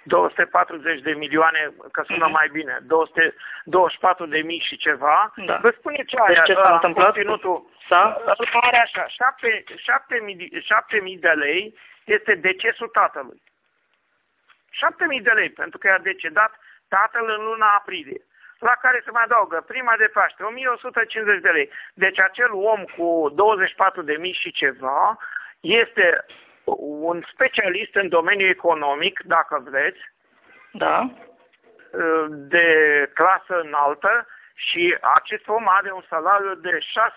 240 de milioane, că sună mai bine, 224 de mii și ceva. Da. Vă spune ce Deci ce s-a întâmplat? Conținutul are așa, 7.000 de lei este decesul tatălui. 7.000 de lei, pentru că i-a decedat tatăl în luna aprilie. La care se mai adaugă prima de Paște, 1.150 de lei. Deci acel om cu 24 de mii și ceva este un specialist în domeniul economic, dacă vreți, da, de clasă înaltă și acest om are un salariu de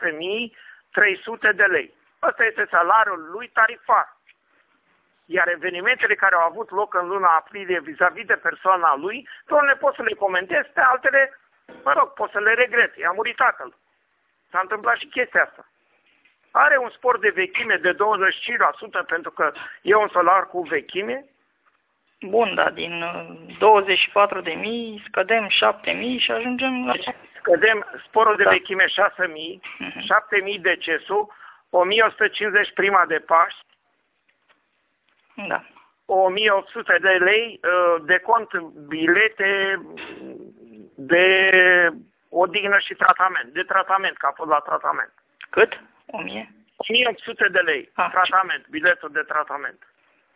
6.300 de lei. Ăsta este salariul lui tarifar. Iar evenimentele care au avut loc în luna aprilie vis-a-vis de persoana lui, doar ne pot să le comentez, pe altele, mă rog, pot să le regret. I-a murit tatăl. S-a întâmplat și chestia asta. Are un spor de vechime de 25% pentru că e un salariu cu vechime. Bun, dar din 24.000 scădem 7.000 și ajungem la... Scădem sporul de vechime 6.000, 7.000 decesul, 1.150 prima de Paști, da. 1.800 de lei de cont bilete de odihnă și tratament. De tratament, că a fost la tratament. Cât? 1.000? 1.800 de lei. Tratament, biletul de tratament.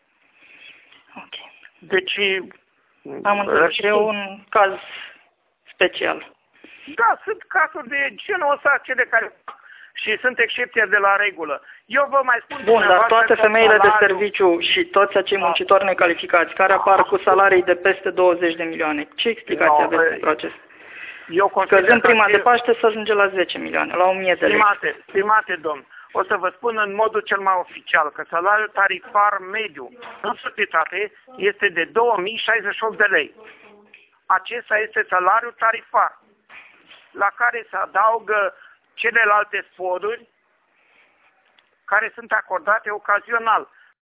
Ok. Deci... Am înțeles. E un caz special. Da, sunt cazuri de genul ăsta, cele care... Și sunt excepții de la regulă. Eu vă mai spun... Bun, dar toate femeile de serviciu și toți acei muncitori necalificați care apar cu salarii de peste 20 de milioane, ce explicație aveți pentru acest? Scăzând prima de Paște să ajunge la 10 milioane, la 1.000 de lei. Stimate domn, o să vă spun în modul cel mai oficial că salariul tarifar mediu în societate este de 2.068 de lei. Acesta este salariul tarifar, la care se adaugă celelalte sporuri care sunt acordate ocazional.